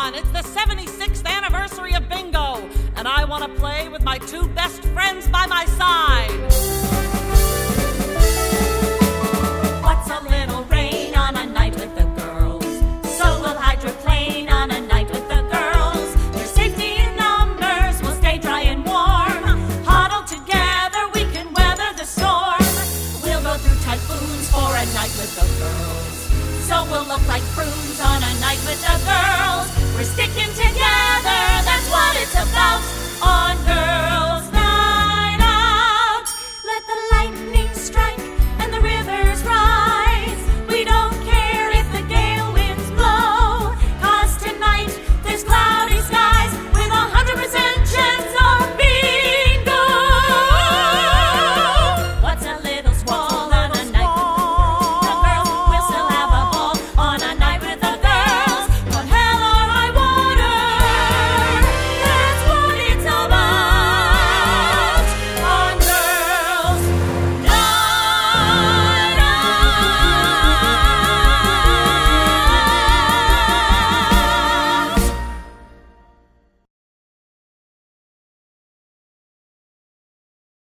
on. It's the 76th anniversary of bingo, and I want to play with my two best friends by my side. What's a